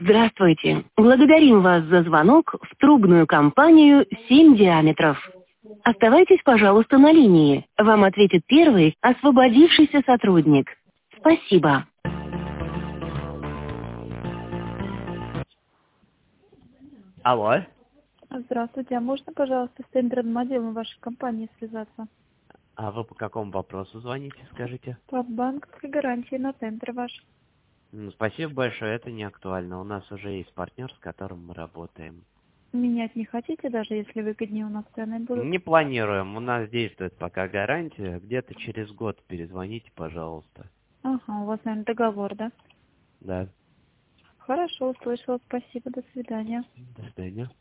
Здравствуйте. Благодарим вас за звонок в трубную компанию «7 диаметров». Оставайтесь, пожалуйста, на линии. Вам ответит первый освободившийся сотрудник. Спасибо. Алло. Здравствуйте, а можно, пожалуйста, с тендерным отделом вашей компании связаться? А вы по какому вопросу звоните, скажите? По банковской гарантии на тендер ваш. Спасибо большое, это не актуально. У нас уже есть партнер, с которым мы работаем. Менять не хотите, даже если выгоднее у нас цены будут? Не планируем, у нас действует пока гарантия. Где-то через год перезвоните, пожалуйста. Ага, у вас, наверное, договор, да? Да, Хорошо, услышала, спасибо, до свидания. до свидания.